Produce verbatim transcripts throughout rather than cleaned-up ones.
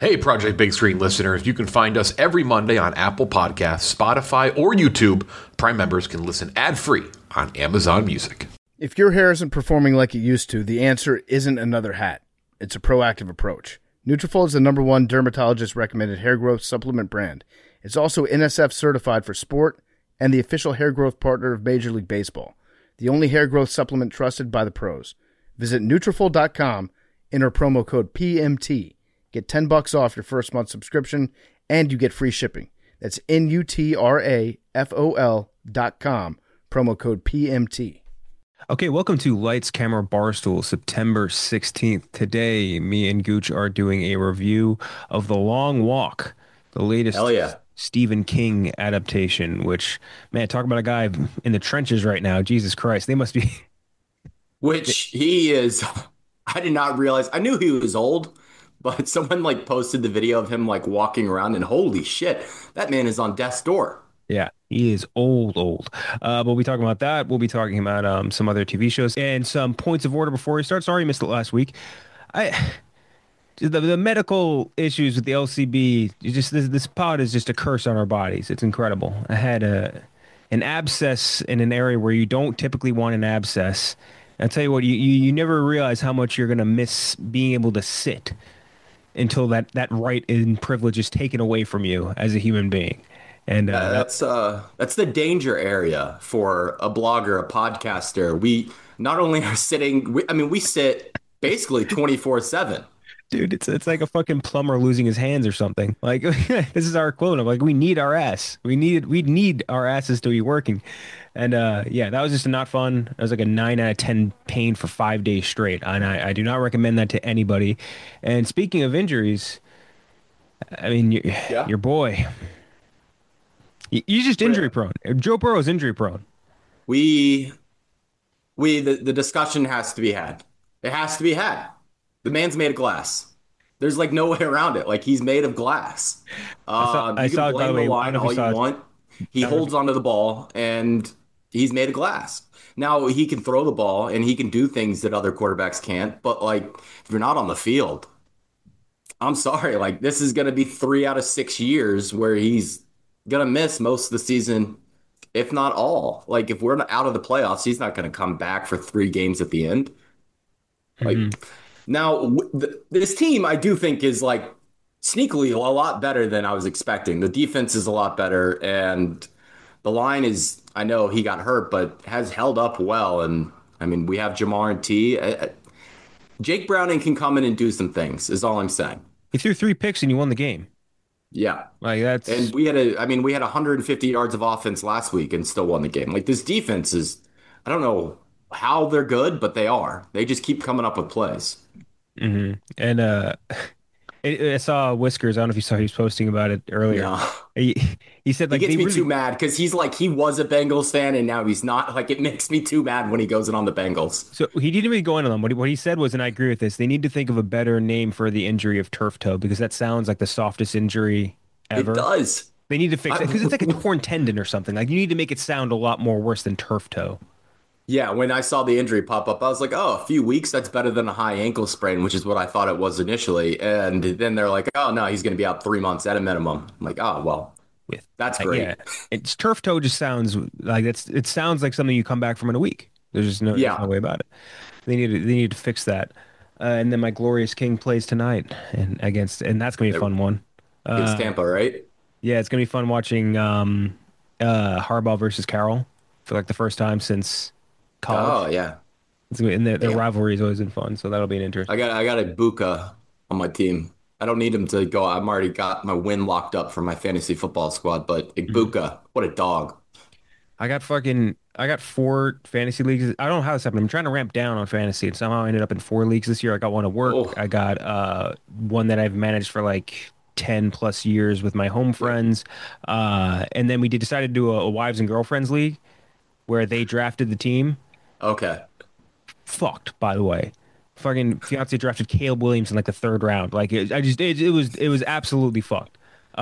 Hey, Project Big Screen listeners, you can find us every Monday on Apple Podcasts, Spotify, or YouTube. Prime members can listen ad-free on Amazon Music. If your hair isn't performing like it used to, the answer isn't another hat. It's a proactive approach. Nutrafol is the number one dermatologist-recommended hair growth supplement brand. It's also N S F certified for sport and the official hair growth partner of Major League Baseball. The only hair growth supplement trusted by the pros. Visit Nutrafol dot com, enter promo code P M T. Get ten bucks off your first month subscription, and you get free shipping. That's N U T R A F O L dot com, promo code P M T. Okay, welcome to Lights, Camera, Barstool, September sixteenth. Today, me and Gooch are doing a review of The Long Walk, the latest Hell yeah. Stephen King adaptation, which, man, talk about a guy in the trenches right now. Jesus Christ, they must be... Which he is... I did not realize... I knew he was old, but someone like posted the video of him like walking around and holy shit, that man is on death's door. Yeah, he is old, old. Uh, we'll be talking about that. We'll be talking about um, some other T V shows and some points of order before we start. Sorry you missed it last week. I the, the medical issues with the L C B, you just this, this pod is just a curse on our bodies. It's incredible. I had a an abscess in an area where you don't typically want an abscess. I'll tell you what, you, you, you never realize how much you're going to miss being able to sit until that, that right and privilege is taken away from you as a human being. And uh, uh, that's uh, that's the danger area for a blogger, a podcaster. We not only are sitting, we, I mean, we sit basically twenty-four seven. Dude, it's it's like a fucking plumber losing his hands or something. Like, this is our equivalent of like, we need our ass. We need we need our asses to be working. And uh, yeah, that was just not fun. It was like a nine out of ten pain for five days straight. And I, I do not recommend that to anybody. And speaking of injuries, I mean, your, Yeah. your boy, you just injury prone. Joe Burrow's injury prone. We, we, the, the discussion has to be had. It has to be had. The man's made of glass. There's like no way around it. Like he's made of glass. I saw, Um, I you can saw blame it, by the the way, line all you saw want. He holds onto the ball and he's made of glass. Now he can throw the ball and he can do things that other quarterbacks can't. But like, if you're not on the field, I'm sorry. Like this is going to be three out of six years where he's going to miss most of the season, if not all. Like if we're out of the playoffs, he's not going to come back for three games at the end. Like Mhm. now, w- th- this team I do think is like sneakily a lot better than I was expecting. The defense is a lot better, and the line is. I know he got hurt, but has held up well. And I mean, we have Jamar and T. Uh, uh, Jake Browning can come in and do some things. Is all I'm saying. He threw three picks and you won the game. Yeah. Like that's And we had a, I mean, we had one hundred fifty yards of offense last week and still won the game. Like this defense is, I don't know how they're good, but they are. They just keep coming up with plays. hmm And uh, I I saw Whiskers. I don't know if you saw he was posting about it earlier. Yeah. He, he said He like gets they me really, too mad because he's like, he was a Bengals fan and now he's not. Like, it makes me too mad when he goes in on the Bengals. so he didn't really go in on them. What he, what he said was, and I agree with this, they need to think of a better name for the injury of turf toe because that sounds like the softest injury ever. It does. They need to fix I- it because it's like a torn tendon or something. Like you need to make it sound a lot more worse than turf toe. Yeah, when I saw the injury pop up, I was like, oh, a few weeks, that's better than a high ankle sprain, which is what I thought it was initially. And then they're like, oh, no, he's going to be out three months at a minimum. I'm like, oh, well, With that's uh, great. yeah, it's turf toe just sounds like it's it sounds like something you come back from in a week. There's just no, there's Yeah. no way about it. They need to, they need to fix that. Uh, and then my glorious king plays tonight and against and that's gonna be a fun one. Against Uh, Tampa, right? yeah, it's gonna be fun watching um, uh, Harbaugh versus Carroll for like the first time since college. Oh, yeah. It's gonna be, and their, their Yeah. rivalry is always been fun, so that'll be an interesting. I got I got a Buka on my team. I don't need him to go. I've already got my win locked up for my fantasy football squad, but Ibuka, what a dog. I got fucking I got four fantasy leagues. I don't know how this happened. I'm trying to ramp down on fantasy and somehow I ended up in four leagues this year. I got one at work. Oh. I got uh one that I've managed for like ten plus years with my home friends. Uh and then we did decided to do a, a wives and girlfriends league where they drafted the team. Okay. Fucked, by the way. Fucking fiance drafted Caleb Williams in like the third round. Like it, I just it, it was it was absolutely fucked.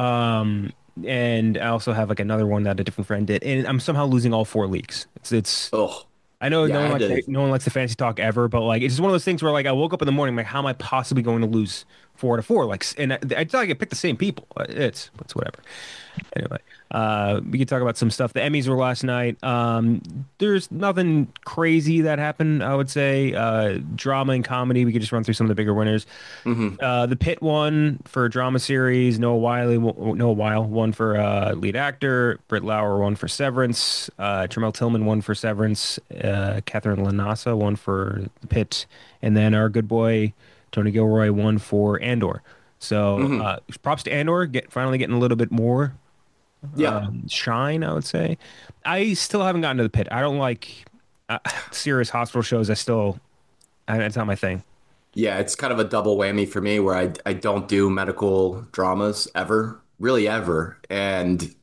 Um and I also have like another one that a different friend did, and I'm somehow losing all four leagues. It's it's. Oh, I know Yeah, no I one had likes to- no one likes the fantasy talk ever, but like it's just one of those things where like I woke up in the morning like how am I possibly going to lose four to four. Like, and I, I thought I could pick the same people. It's it's whatever. Anyway, uh, we could talk about some stuff. The Emmys were last night. Um, there's nothing crazy that happened, I would say. Uh, drama and comedy, we could just run through some of the bigger winners. Hmm. Uh, the Pitt won for drama series. Noah Wiley, Noah Weil won for uh, lead actor. Britt Lauer won for Severance. Uh, Tremel Tillman won for Severance. Uh, Catherine Lanasa won for the Pitt, and then our good boy Tony Gilroy won for Andor. So Hmm. uh, props to Andor, get finally getting a little bit more Yeah. um, shine, I would say. I still haven't gotten to the Pit. I don't like uh, serious hospital shows. I still, I, it's not my thing. Yeah, it's kind of a double whammy for me where I I don't do medical dramas ever, really ever. And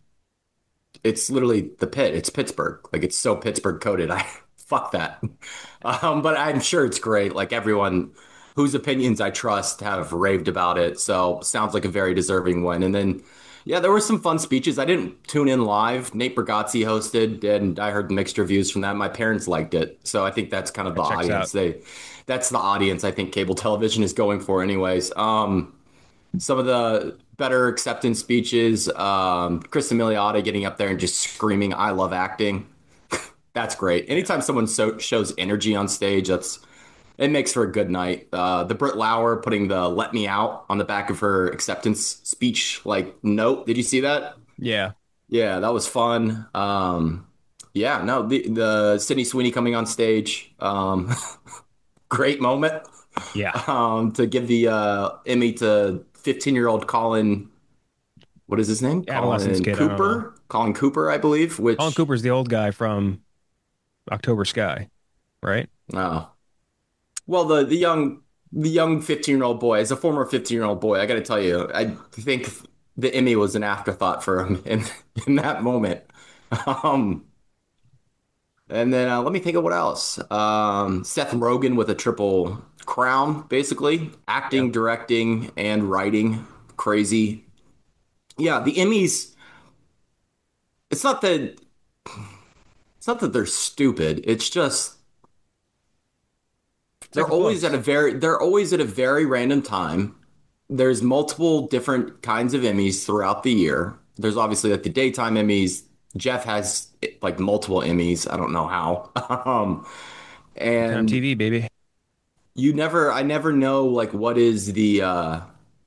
it's literally the pit. It's Pittsburgh. Like it's so Pittsburgh coded. I fuck that. Um, but I'm sure it's great. Like everyone whose opinions I trust have raved about it. So sounds like a very deserving one. And then yeah, there were some fun speeches. I didn't tune in live. Nate Bargatze hosted, and I heard mixed reviews from that. My parents liked it, so I think that's kind of the It checks audience. out. They, that's the audience I think cable television is going for, anyways. Um, some of the better acceptance speeches, um, Chris Milioti getting up there and just screaming, "I love acting." That's great. Anytime someone so, shows energy on stage, that's it makes for a good night. Uh, the Britt Lauer putting the "Let me out" on the back of her acceptance speech, like note. Did you see that? Yeah. Yeah, that was fun. Um, yeah, no, the the Sydney Sweeney coming on stage, um, great moment. Yeah. Um, to give the uh, Emmy to fifteen year old Colin, what is his name? Adolescence Colin kid. I don't know. Cooper. Colin Cooper, I believe. Colin Which, Cooper's the old guy from October Sky, right? oh, well, the the young the young fifteen year old boy, as a former fifteen year old boy, I got to tell you, I think the Emmy was an afterthought for him in in that moment. Um, and then uh, let me think of what else. Um, Seth Rogen with a triple crown, basically Yeah. acting, directing, and writing. Crazy. Yeah, the Emmys. It's not that it's not that they're stupid. It's just they're Second always at place. a very they're always at a very random time. There's multiple different kinds of Emmys throughout the year. There's obviously like the daytime Emmys. Jeff has like multiple Emmys. I don't know how. Um, Time and T V, baby. you never I never know like what is the uh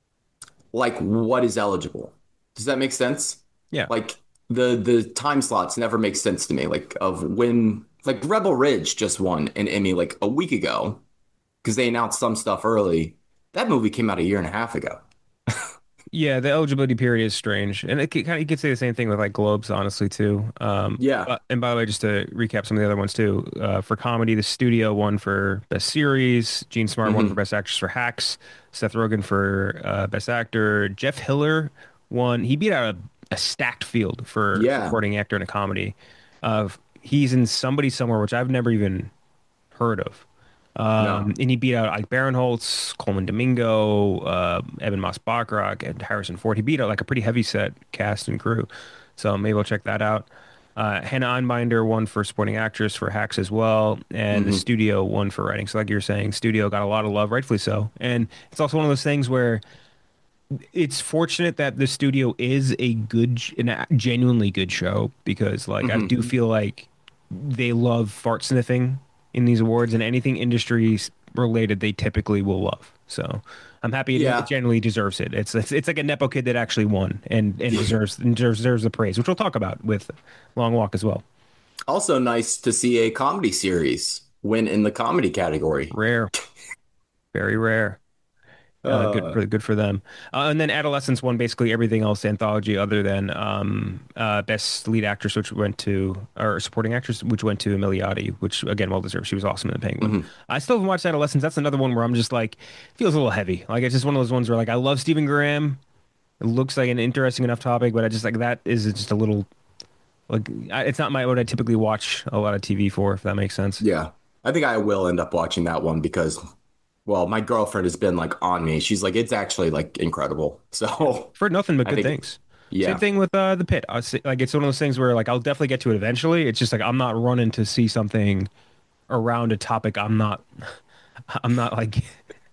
like what is eligible. Does that make sense? Yeah. Like the the time slots never make sense to me. Like of when like Rebel Ridge just won an Emmy like a week ago because they announced some stuff early. That movie came out a year and a half ago. Yeah, the eligibility period is strange, and it kind of you could say the same thing with like Globes, honestly, too. Um, Yeah. but, and by the way, just to recap some of the other ones too, uh, for comedy, the studio won for best series, Gene Smart won for Hmm. best actress for Hacks, Seth Rogen for uh, best actor, Jeff Hiller won. He beat out a, a stacked field for Yeah. supporting actor in a comedy. Of he's in Somebody Somewhere, which I've never even heard of. No. Um, and he beat out Ike Barinholtz, Coleman Domingo, uh, Evan Moss Bachrach, and Harrison Ford. He beat out like a pretty heavy set cast and crew. So maybe we'll check that out. Uh, Hannah Einbinder won for supporting actress for Hacks as well, and the Hmm. studio won for writing. So like you're saying, studio got a lot of love, rightfully so. And it's also one of those things where it's fortunate that the studio is a good, a genuinely good show because like I Hmm. do feel like they love fart sniffing in these awards and anything industry related they typically will love. So I'm happy it, it Yeah. genuinely deserves it. It's, it's it's like a nepo kid that actually won and and deserves and deserves, deserves the praise, which we'll talk about with Long Walk as well. Also nice to see a comedy series win in the comedy category. Rare, very rare. Uh, good Uh, for good for them. Uh, and then Adolescence won basically everything else anthology other than um, uh, best lead actress, which went to or supporting actress, which went to Emiliati, which again well deserved. She was awesome in The Penguin. mhm. I still haven't watched Adolescence. That's another one where I'm just like feels a little heavy. Like it's just one of those ones where like I love Stephen Graham. It looks like an interesting enough topic, but I just like that is just a little like I, it's not my what I typically watch a lot of T V for, if that makes sense. Yeah. I think I will end up watching that one because, well, my girlfriend has been like on me. She's like, it's actually like incredible. So For nothing but I good think, things. Same yeah, thing with uh, the pit. I was, like it's one of those things where like I'll definitely get to it eventually. It's just like I'm not running to see something around a topic I'm not I'm not like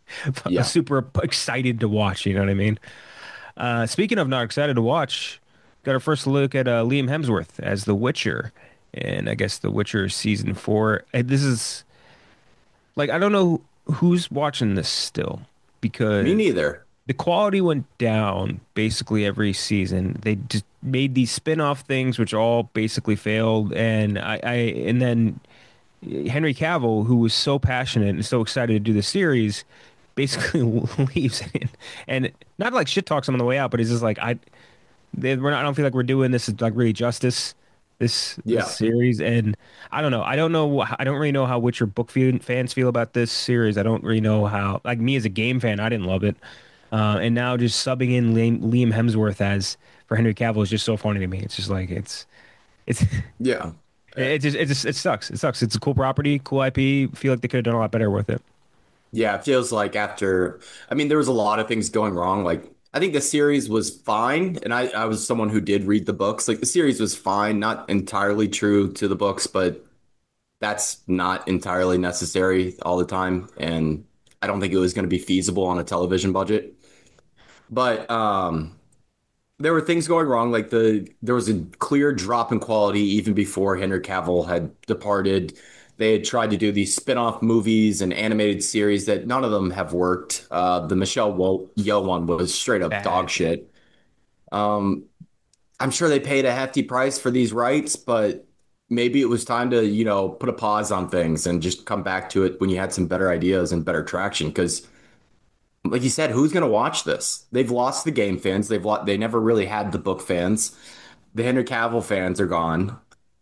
Yeah. super excited to watch. You know what I mean? Uh, speaking of not excited to watch, got our first look at uh, Liam Hemsworth as The Witcher, and I guess The Witcher season four. And this is like I don't know who's watching this still Me because neither. the quality went down basically every season. They just made these spin-off things which all basically failed, and I, I and then Henry Cavill, who was so passionate and so excited to do the series, basically leaves it. And not like shit talks him on the way out, but he's just like, I, they, we're not, I don't feel like we're doing this like really justice. This this Yeah. series, and I don't know. I don't know. I don't really know how Witcher book fe- fans feel about this series. I don't really know how. Like me as a game fan, I didn't love it. Uh, and now just subbing in Liam, Liam Hemsworth as for Henry Cavill is just so funny to me. It's just like it's it's Yeah. it just it just it sucks. It sucks. It's a cool property, cool I P. Feel like they could have done a lot better with it. Yeah, it feels like after, I mean, there was a lot of things going wrong. Like, I think the series was fine. And I, I was someone who did read the books. Like, the series was fine, not entirely true to the books, but that's not entirely necessary all the time. And I don't think it was going to be feasible on a television budget. But um, there were things going wrong. Like the there was a clear drop in quality even before Henry Cavill had departed. They had tried to do these spin-off movies and animated series that none of them have worked. Uh, the Michelle Wo- Yeoh one was straight up dog Bad. shit. Um, I'm sure they paid a hefty price for these rights, but maybe it was time to, you know, put a pause on things and just come back to it when you had some better ideas and better traction. Because like you said, who's going to watch this? They've lost the game fans. They've lost, they never really had the book fans. The Henry Cavill fans are gone.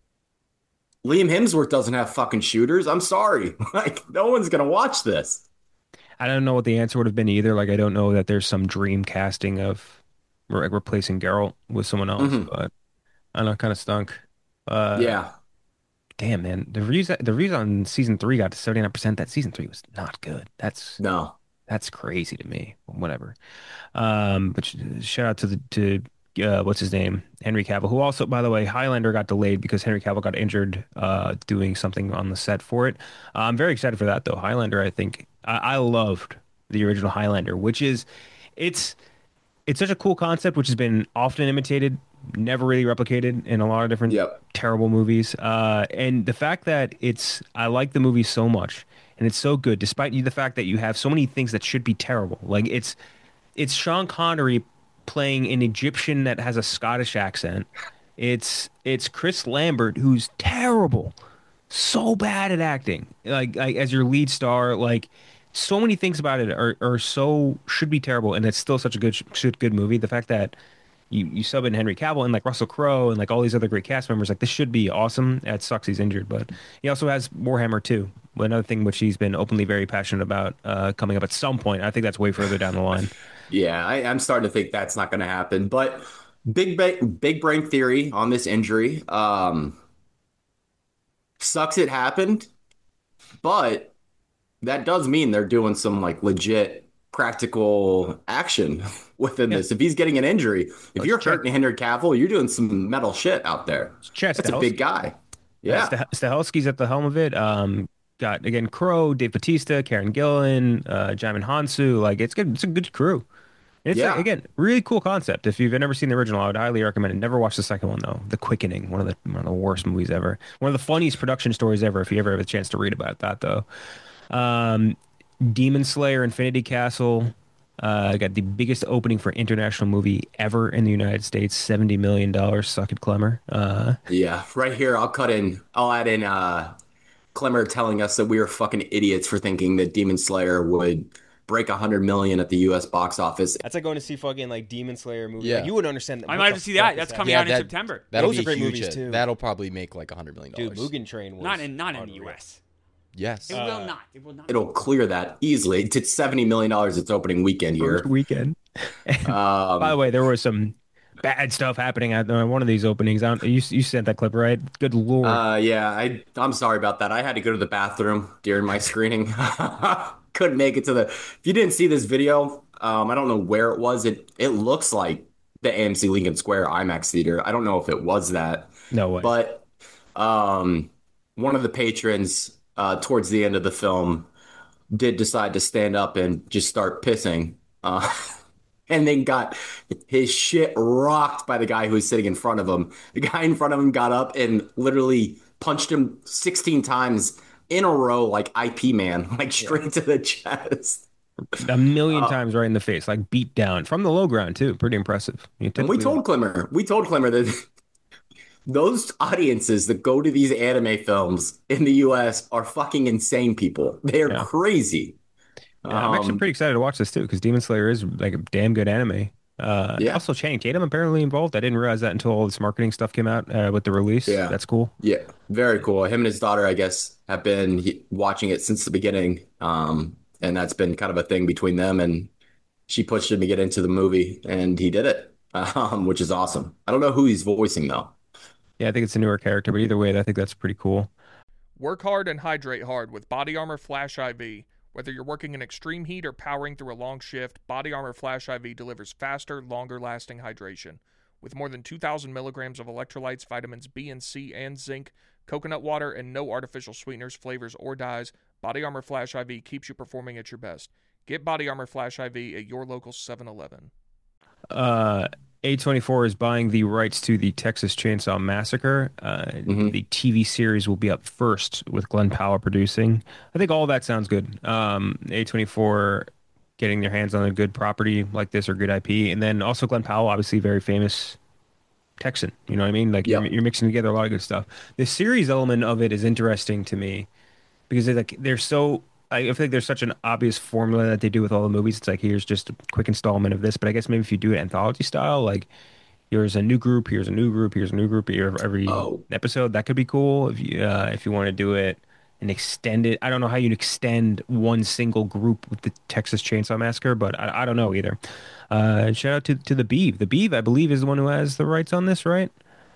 Liam Hemsworth doesn't have fucking shooters. I'm sorry. Like no one's going to watch this. I don't know what the answer would have been either. Like I don't know that there's some dream casting of re replacing Geralt with someone else, Hmm. but I don't know, kind of stunk. Uh, Yeah. damn man, the reviews the reviews on season three got to seventy-nine percent. That season three was not good. That's No. that's crazy to me. Whatever. Um, but sh shout out to the to uh, what's his name, Henry Cavill, who also, by the way, Highlander got delayed because Henry Cavill got injured uh, doing something on the set for it. Uh, I'm very excited for that though. Highlander, I think I, I loved the original Highlander, which is it's it's such a cool concept, which has been often imitated, never really replicated in a lot of different Yep. terrible movies. Uh, and the fact that it's, I like the movie so much, and it's so good, despite the fact that you have so many things that should be terrible. Like it's, it's Sean Connery playing an Egyptian that has a Scottish accent. It's, it's Chris Lambert who's terrible, so bad at acting, like, like as your lead star, like so many things about it are, are so should be terrible, and it's still such a good sh- good movie. The fact that you you sub in Henry Cavill and like Russell Crowe and like all these other great cast members, like this should be awesome. Yeah, it sucks he's injured, but he also has Warhammer too, another thing which he's been openly very passionate about uh, coming up at some point. I think that's way further down the line. Yeah. I, I'm starting to think that's not going to happen. But big, ba- big brain theory on this injury. Um, sucks it happened, but that does mean they're doing some like legit practical action within Yeah, this. If he's getting an injury, if it's you're Chet, hurting Henry Cavill, you're doing some metal shit out there. it's Chet That's a big Stahelski. guy. Uh, Yeah. Stah- Stahelski's at the helm of it. Um, got again Crow, Dave Bautista, Karen Gillan, uh, Jaimin Hansu. Like it's good. It's a good crew. And it's like, Yeah. again, really cool concept. If you've never seen the original, I would highly recommend it. Never watch the second one though. The Quickening, one of the one of the worst movies ever. One of the funniest production stories ever. If you ever have a chance to read about that though. Um, Demon Slayer Infinity Castle uh, got the biggest opening for international movie ever in the United States, seventy million dollars. Suck it, Clemmer. Uh, Yeah. Right here, I'll cut in, I'll add in uh Clemmer telling us that we were fucking idiots for thinking that Demon Slayer would break a hundred million at the U S box office. That's like going to see fucking like Demon Slayer movie. Yeah. Like, you wouldn't understand. I what might have the to see fuck that. is That's that. coming Yeah, out in that- September. That'll Those be are great huge movies, hit. too. That'll probably make like a hundred million Dude, dollars. Mugen Train was Not in not in the unreal. U S. Yes. It Uh, will not. It will not. It'll clear that easily. It's seventy million dollars its opening weekend first here. weekend. By the Um, way, there was some bad stuff happening at uh, one of these openings. I don't, you you sent that clip, right? Good lord. uh, yeah, I, I'm sorry about that. I had to go to the bathroom during my screening. Couldn't make it to the. If you didn't see this video, um, I don't know where it was. It it looks like the A M C Lincoln Square IMAX theater. I don't know if it was that, No way. but um, one of the patrons uh, towards the end of the film did decide to stand up and just start pissing. Uh, and then got his shit rocked by the guy who was sitting in front of him. The guy in front of him got up and literally punched him sixteen times in a row, like I P Man, like straight to the chest. A million times right in the face, like beat down from the low ground too. Pretty impressive. You And we typically told Clemmer, we told Clemmer that those audiences that go to these anime films in the U S are fucking insane people. They're Yeah. crazy. Yeah, I'm actually Um, pretty excited to watch this too because Demon Slayer is like a damn good anime. Uh, Yeah. Also, Channing Tatum apparently involved. I didn't realize that until all this marketing stuff came out uh, with the release. Yeah. That's cool. Yeah, very cool. Him and his daughter, I guess, have been he, watching it since the beginning. Um, and that's been kind of a thing between them. And she pushed him to get into the movie, and he did it, um, which is awesome. I don't know who he's voicing, though. Yeah, I think it's a newer character, but either way, I think that's pretty cool. Work hard and hydrate hard with Body Armor Flash I V. Whether you're working in extreme heat or powering through a long shift, Body Armor Flash I V delivers faster, longer-lasting hydration. With more than two thousand milligrams of electrolytes, vitamins B and C, and zinc, coconut water, and no artificial sweeteners, flavors, or dyes, Body Armor Flash I V keeps you performing at your best. Get Body Armor Flash I V at your local seven eleven. Uh, A twenty-four is buying the rights to the Texas Chainsaw Massacre. Uh, Mhm. The T V series will be up first with Glenn Powell producing. I think all that sounds good. Um, A twenty-four getting their hands on a good property like this or good I P. And then also Glenn Powell, obviously very famous Texan. You know what I mean? Like Yeah. you're, you're mixing together a lot of good stuff. The series element of it is interesting to me because they're like they're so I feel like there's such an obvious formula that they do with all the movies. It's like here's just a quick installment of this, but I guess maybe if you do it anthology style, like here's a new group, here's a new group, here's a new group here every Oh. episode, that could be cool. If you uh, if you want to do it and extend it, I don't know how you'd extend one single group with the Texas Chainsaw Massacre, but I, I don't know either. Uh, shout out to to the Beeve. The Beeve, I believe, is the one who has the rights on this, right?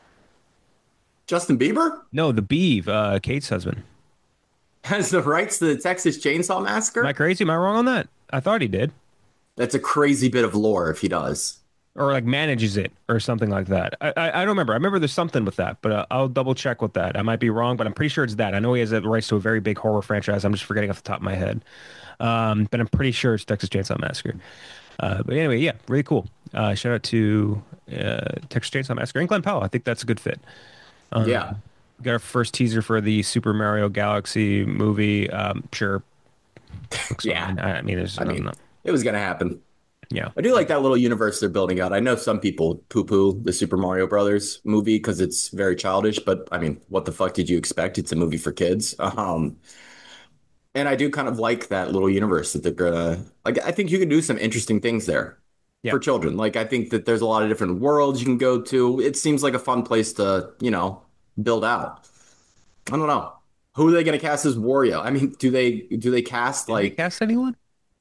Justin Bieber No, the Beeve, uh, Kate's husband. has the rights to the Texas Chainsaw Massacre. Am I crazy? Am I wrong on that? I thought he did. That's a crazy bit of lore if he does. Or like manages it or something like that. I, I, I don't remember. I remember there's something with that, but uh, I'll double check with that. I might be wrong, but I'm pretty sure it's that. I know he has the rights to a very big horror franchise. I'm just forgetting off the top of my head. Um, but I'm pretty sure it's Texas Chainsaw Massacre. Uh, but anyway, yeah, really cool. Uh, shout out to uh, Texas Chainsaw Massacre and Glenn Powell. I think that's a good fit. Um, Yeah. we got our first teaser for the Super Mario Galaxy movie. Um, sure. Looks Yeah. fine. I, I mean, there's I mean, no, it was going to happen. yeah. I do like that little universe they're building out. I know some people poo-poo the Super Mario Brothers movie because it's very childish, but I mean, what the fuck did you expect? It's a movie for kids. Um, and I do kind of like that little universe that they're gonna like. I think you can do some interesting things there Yeah. for children. Like, I think that there's a lot of different worlds you can go to. It seems like a fun place to, you know, build out. I don't know. Who are they going to cast as Wario? I mean, do they do they cast Did they like? cast anyone?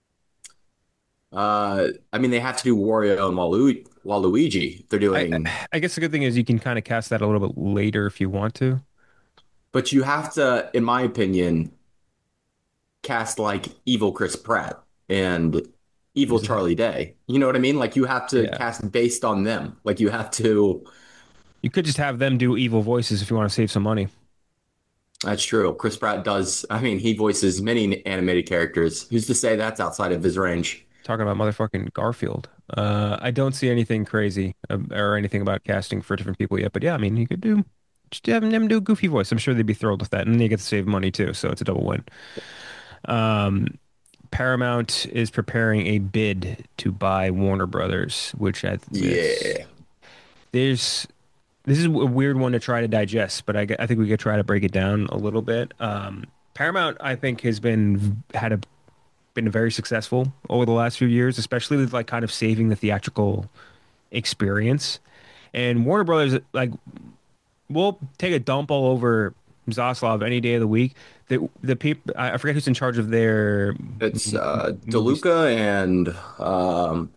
Uh, I mean, they have to do Wario and Walu Waluigi. They're doing, I, I guess the good thing is you can kind of cast that a little bit later if you want to. but you have to, in my opinion, cast like evil Chris Pratt and evil Who's that? Charlie Day. You know what I mean? Like you have to Yeah. cast based on them. Like you have to. You could just have them do evil voices if you want to save some money. That's true. Chris Pratt does. I mean, he voices many animated characters. Who's to say that's outside of his range? Talking about motherfucking Garfield. Uh, I don't see anything crazy uh, or anything about casting for different people yet. But yeah, I mean, you could do just have them do a goofy voice. I'm sure they'd be thrilled with that, and then you get to save money too. So it's a double win. Um, Paramount is preparing a bid to buy Warner Brothers, which I it's- Yeah. there's this is a weird one to try to digest, but I, I think we could try to break it down a little bit. Um, Paramount, I think, has been had a been very successful over the last few years, especially with like kind of saving the theatrical experience. And Warner Brothers, like, we'll take a dump all over Zaslav any day of the week. The the people, I forget who's in charge of their. It's uh, DeLuca and um,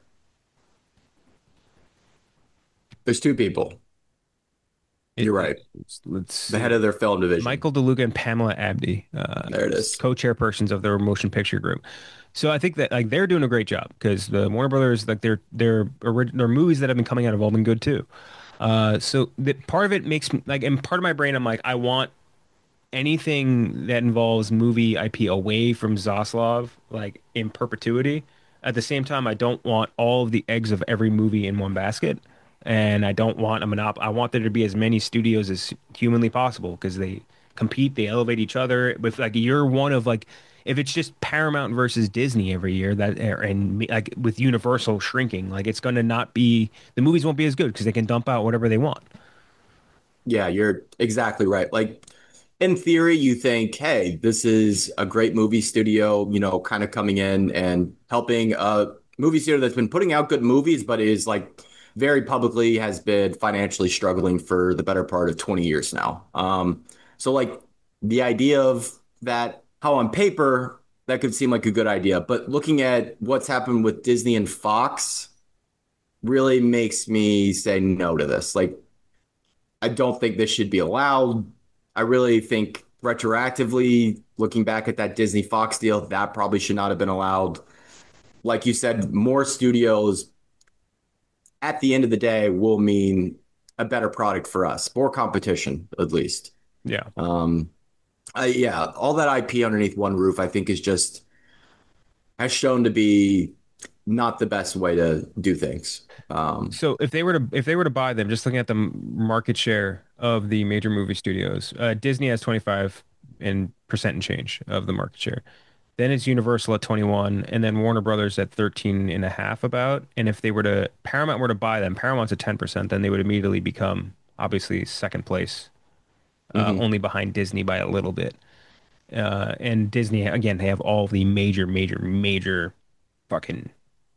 there's two people. You're right. Let's The head of their film division. Michael DeLuca and Pamela Abdi. Uh, There it is. Co-chairpersons of their motion picture group. So I think that like they're doing a great job because the Warner Brothers, like their their orig- their movies that have been coming out have all been good too. Uh, so the part of it makes me like, and part of my brain, I'm like, I want anything that involves movie I P away from Zaslav, like in perpetuity. At the same time, I don't want all of the eggs of every movie in one basket, and I don't want a monop. I want there to be as many studios as humanly possible because they compete, they elevate each other. With like you're one of like, if it's just Paramount versus Disney every year, that and like with Universal shrinking, like it's going to not be the movies won't be as good because they can dump out whatever they want. Yeah, you're exactly right. Like in theory, you think, hey, this is a great movie studio, you know, kind of coming in and helping a movie studio that's been putting out good movies, but is like very publicly has been financially struggling for the better part of twenty years now. Um, so like the idea of that, how on paper that could seem like a good idea, but looking at what's happened with Disney and Fox really makes me say no to this. Like I don't think this should be allowed. I really think retroactively, looking back at that Disney Fox deal, that probably should not have been allowed. Like you said, more studios at the end of the day will mean a better product for us, more competition at least. Yeah. Um, I, yeah, all that I P underneath one roof, I think, is just has shown to be not the best way to do things. Um, So if they were to if they were to buy them, just looking at the market share of the major movie studios, uh, Disney has twenty-five and percent and change of the market share. Then it's Universal at twenty-one, and then Warner Brothers at thirteen and a half about. And if they were to Paramount were to buy them, Paramount's at ten percent, then they would immediately become obviously second place, uh, mhm. only behind Disney by a little bit. Uh, and Disney again, they have all the major, major, major fucking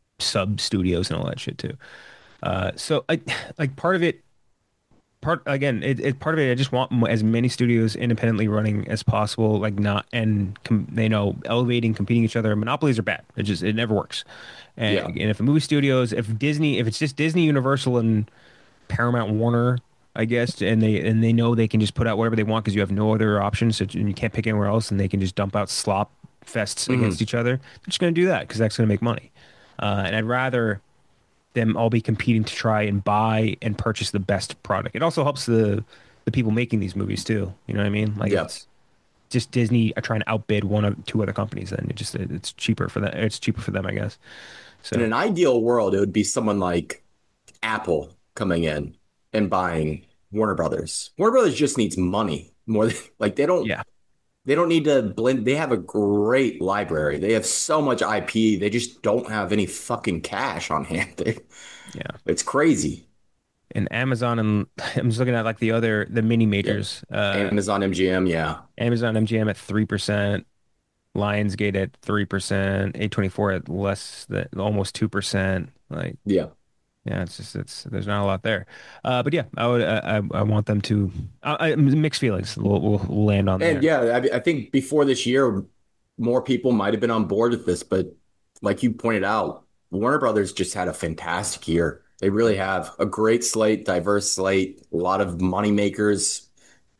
sub studios and all that shit too. Uh, so I like part of it, part again, it, it part of it. I just want m- as many studios independently running as possible, like not and com, you know elevating, competing each other. Monopolies are bad. It just it never works. And, Yeah. and if a movie studios, if Disney, if it's just Disney, Universal, and Paramount, Warner, I guess, and they and they know they can just put out whatever they want because you have no other options, so, and you can't pick anywhere else, and they can just dump out slop fests against Mhm. each other. They're just going to do that because that's going to make money. Uh, and I'd rather them all be competing to try and buy and purchase the best product. It also helps the the people making these movies too. You know what I mean? Like Yeah. it's just Disney are trying to outbid one of two other companies, and it just it's cheaper for them. It's cheaper for them, I guess. In So an ideal world, it would be someone like Apple coming in and buying Warner Brothers. Warner Brothers just needs money more than like they don't yeah, they don't need to blend. They have a great library. They have so much I P. They just don't have any fucking cash on hand. They, yeah. it's crazy. And Amazon and I'm just looking at like the other the mini Yeah. majors. Uh, Amazon M G M, yeah. Amazon M G M at three percent, Lionsgate at three percent, A twenty-four at less than almost two percent. Like Yeah. yeah, it's just it's there's not a lot there, uh, but yeah, I would I, I I want them to I, I, mixed feelings. We'll, we'll we'll land on And there. yeah, I, I think before this year, more people might have been on board with this, but like you pointed out, Warner Brothers just had a fantastic year. They really have a great slate, diverse slate, a lot of money makers.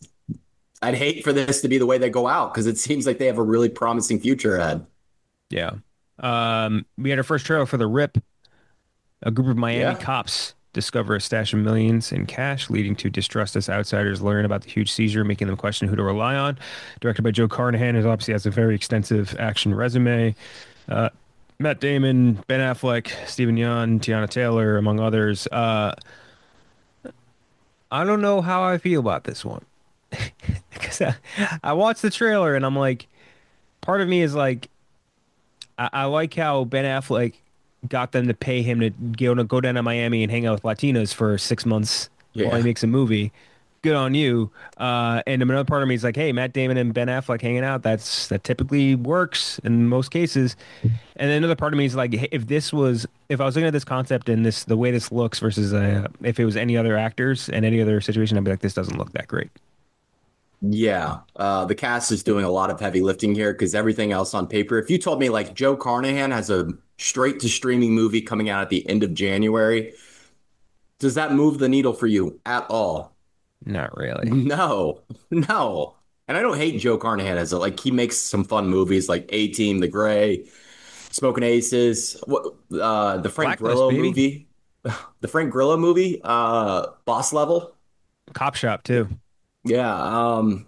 I'd hate for this to be the way they go out because it seems like they have a really promising future ahead. Yeah, um, we had our first trailer for The Rip. A group of Miami Yeah. cops discover a stash of millions in cash, leading to distrust as outsiders learn about the huge seizure, making them question who to rely on. Directed by Joe Carnahan, who obviously has a very extensive action resume. Uh, Matt Damon, Ben Affleck, Stephen Yeun, Tiana Taylor, among others. Uh, I don't know how I feel about this one because I, I watched the trailer and I'm like, part of me is like, I, I like how Ben Affleck got them to pay him to go to go down to Miami and hang out with Latinas for six months while he Yeah. makes a movie. Good on you. Uh, and another part of me is like, hey, Matt Damon and Ben Affleck hanging out. That's that typically works in most cases. And then another part of me is like, hey, if this was, if I was looking at this concept and this, the way this looks versus uh, if it was any other actors and any other situation, I'd be like, this doesn't look that great. Yeah. Uh, the cast is doing a lot of heavy lifting here because everything else on paper, if you told me like Joe Carnahan has a straight to streaming movie coming out at the end of January, does that move the needle for you at all? Not really. No, no. And I don't hate Joe Carnahan as a, like he makes some fun movies like A Team, The Gray, Smoking Aces, what uh the Frank Blacklist, Grillo baby. movie, the Frank Grillo movie, uh Boss Level. Cop Shop too. Yeah, um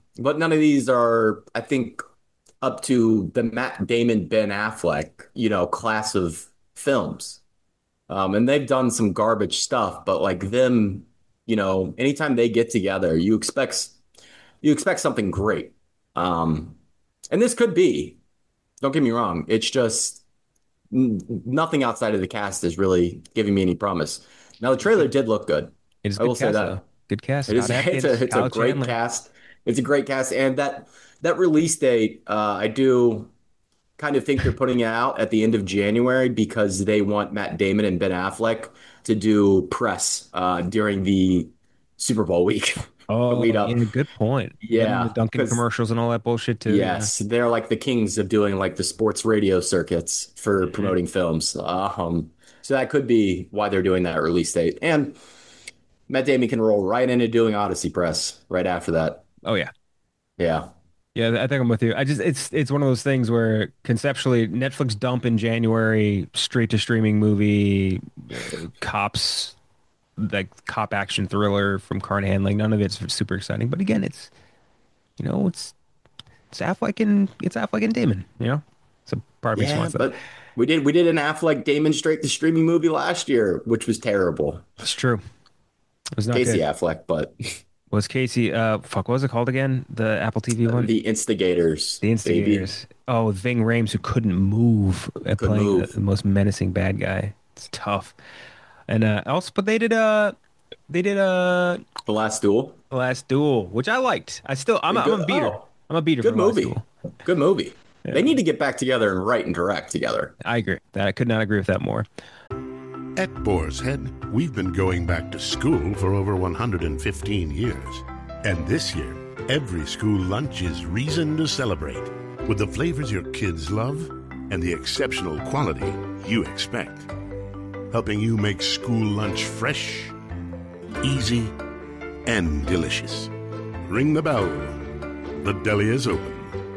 but none of these are, I think, up to the Matt Damon, Ben Affleck, you know, class of films. Um, and they've done some garbage stuff, but like them, you know, anytime they get together, you expect you expect something great. Um, and this could be, don't get me wrong, it's just n- nothing outside of the cast is really giving me any promise. Now the trailer did look good. It is a I will good say cast though. that. Good cast. It is Scott it's Adkins, a it's a Kyle great Chandler. cast. It's a great cast. And that that release date, uh, I do kind of think they're putting it out at the end of January because they want Matt Damon and Ben Affleck to do press uh, during the Super Bowl week lead Oh, up. yeah, good point. Get them the Yeah, Dunkin' because commercials and all that bullshit too. Yeah. yes, they're like the kings of doing like the sports radio circuits for Mhm. promoting films. Um, so that could be why they're doing that release date. And Matt Damon can roll right into doing Odyssey press right after that. Oh yeah. Yeah. Yeah, I think I'm with you. I just it's it's one of those things where conceptually Netflix dump in January, straight to streaming movie, uh, cops like cop action thriller from Carnahan. Like none of it's super exciting. But again, it's you know, it's it's Affleck and it's Affleck and Damon, you know? So part of me just Yeah, wants that. but we did we did an Affleck Damon straight to streaming movie last year, which was terrible. It's true. It was not Casey good. Affleck, but Was Casey uh fuck, what was it called again? The Apple T V one? the instigators, The baby, Instigators. Oh, Ving Rhames, who couldn't move at could playing the, move. the most menacing bad guy. It's tough. And uh also but they did uh they did uh The Last Duel. The Last Duel, which I liked. I still I'm a, I'm Good. a beater. Oh, I'm a beater for good The Last movie. Duel. Good movie. They Yeah. need to get back together and write and direct together. I agree. That I could not agree with that more. At Boar's Head, we've been going back to school for over one hundred fifteen years. And this year, every school lunch is reason to celebrate with the flavors your kids love and the exceptional quality you expect. Helping you make school lunch fresh, easy, and delicious. Ring the bell. The deli is open.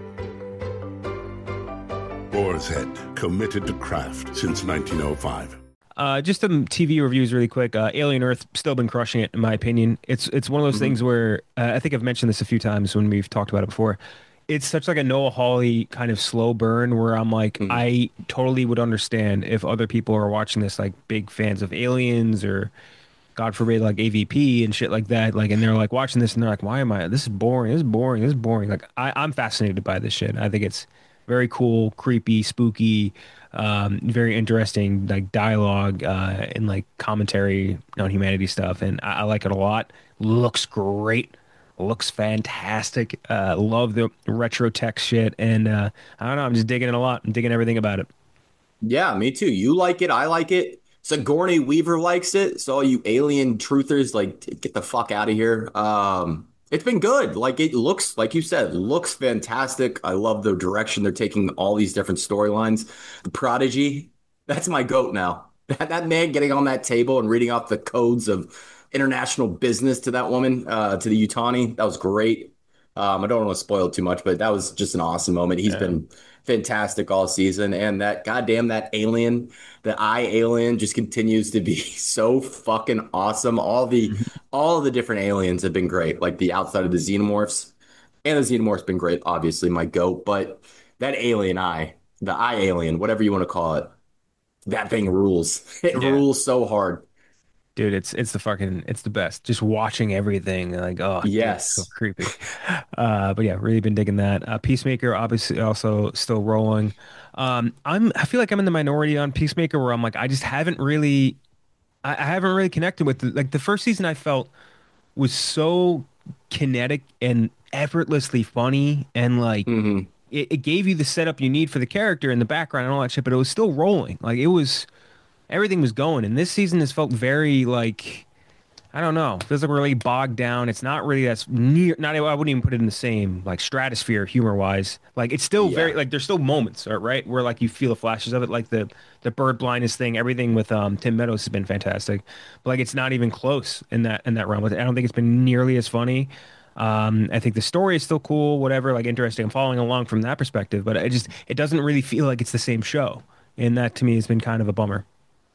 Boar's Head, committed to craft since nineteen oh five. Uh, just some T V reviews really quick. Uh, Alien Earth still been crushing it in my opinion. It's it's one of those Mm-hmm. things where uh, I think I've mentioned this a few times when we've talked about it before. It's such like a Noah Hawley kind of slow burn where I'm like Mm-hmm. I totally would understand if other people are watching this like big fans of Aliens or God forbid like A V P and shit like that like and they're like watching this and they're like why am I this is boring this is boring this is boring like I I'm fascinated by this shit. I think it's very cool, creepy, spooky, um, very interesting, like dialogue uh, and like commentary on humanity stuff, and I, I like it a lot. Looks great, looks fantastic. Uh, love the retro tech shit, and uh, I don't know, I'm just digging it a lot. I'm digging everything about it. Yeah, me too. You like it. I like it. Sigourney Weaver likes it. So all you alien truthers, like, get the fuck out of here. Um, it's been good. Like it looks, like you said, looks fantastic. I love the direction they're taking all these different storylines. The Prodigy, that's my goat now. That that man getting on that table and reading off the codes of international business to that woman, uh, to the Utani, that was great. Um, I don't want to spoil too much, but that was just an awesome moment. He's Yeah. been fantastic all season, and that goddamn that alien, the eye alien, just continues to be so fucking awesome. All the all of the different aliens have been great. Like the outside of the xenomorphs, and the xenomorph's been great. Obviously, my goat, but that alien eye, the eye alien, whatever you want to call it, that thing rules. It Yeah. rules so hard. Dude, it's it's the fucking it's the best. Just watching everything, like oh, dude, it's so Yes. creepy. Uh, but yeah, really been digging that. Uh, Peacemaker, obviously, also still rolling. Um, I'm I feel like I'm in the minority on Peacemaker, where I'm like I just haven't really, I, I haven't really connected with the, like the first season. I felt was so kinetic and effortlessly funny, and like hmm it, it gave you the setup you need for the character and the background and all that shit. But it was still rolling, like it was everything was going. And this season has felt very like I don't know, feels like we're really bogged down. It's not really that's near. Not I wouldn't even put it in the same like stratosphere humor wise. Like it's still very Yeah. like there's still moments, uh, right, where like you feel the flashes of it, like the the bird blindness thing. Everything with um Tim Meadows has been fantastic, but like it's not even close in that in that realm. I don't think it's been nearly as funny. Um, I think the story is still cool, whatever, like interesting. I'm following along from that perspective, but it just it doesn't really feel like it's the same show, and that to me has been kind of a bummer.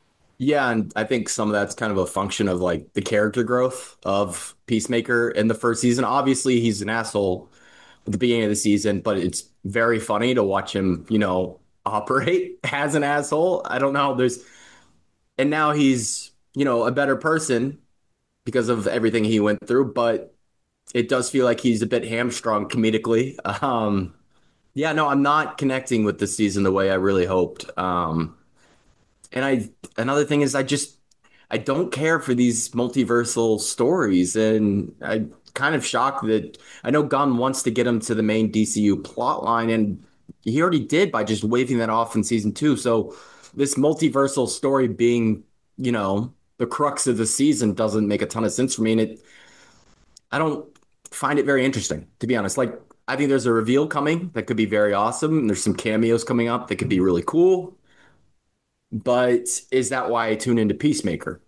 Yeah, and I think some of that's kind of a function of like the character growth of Peacemaker in the first season. Obviously, he's an asshole at the beginning of the season, but it's very funny to watch him, you know, operate as an asshole. I don't know. There's and now he's, you know, a better person because of everything he went through, but it does feel like he's a bit hamstrung comedically. Um, yeah, no, I'm not connecting with this season the way I really hoped. Um, and I another thing is I just I don't care for these multiversal stories, and I kind of shocked that I know Gunn wants to get him to the main D C U plot line, and he already did by just waving that off in season two. So this multiversal story being, you know, the crux of the season doesn't make a ton of sense for me, and it I don't find it very interesting, to be honest. Like, I think there's a reveal coming that could be very awesome. And there's some cameos coming up that could be really cool. But is that why I tune into Peacemaker?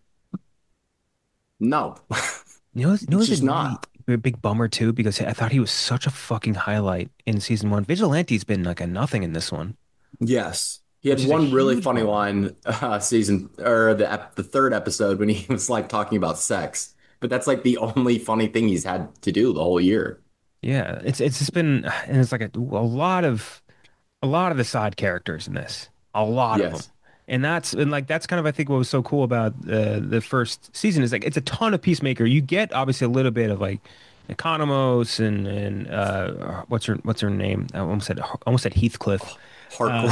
No, You know, you know, it's what's just a really not. a big bummer too, because I thought he was such a fucking highlight in season one. Vigilante's been like a nothing in this one, Yes. He had which is a one really huge funny bummer. line uh, season or the ep- the third episode when he was like talking about sex. But that's like the only funny thing he's had to do the whole year. Yeah, it's it's just been, and it's like a, a lot of a lot of the side characters in this, a lot of them, Yes. and that's and like that's kind of I think what was so cool about uh, the first season is like it's a ton of Peacemaker. You get obviously a little bit of like Economos and and uh, what's her what's her name? I almost said almost said Heathcliff, uh, Hardcore.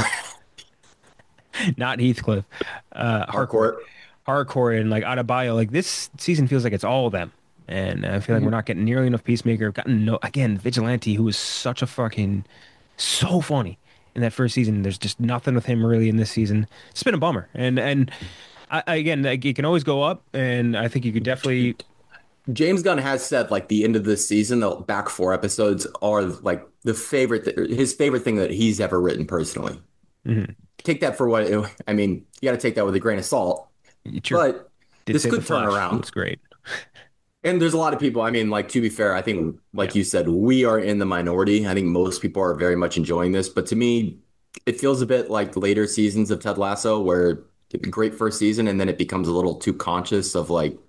not Heathcliff, uh, Harcourt, Hardcore. Harcourt, and like Adebayo. Like this season feels like it's all of them. And I feel like we're not getting nearly enough Peacemaker. I've gotten no again Vigilante, who was such a fucking so funny in that first season. There's just nothing with him really in this season. It's been a bummer. And and I, I- again, like, it can always go up, and I think you could definitely. James Gunn has said like the end of this season, the back four episodes are like the favorite, th- his favorite thing that he's ever written personally. Mhm. Take that for what it, I mean. You got to take that with a grain of salt, It sure but did this say the could turn Flash. It around. was great. And there's a lot of people. I mean, like to be fair, I think, Yeah. like you said, we are in the minority. I think most people are very much enjoying this, but to me, it feels a bit like later seasons of Ted Lasso, where great first season, and then it becomes a little too conscious of like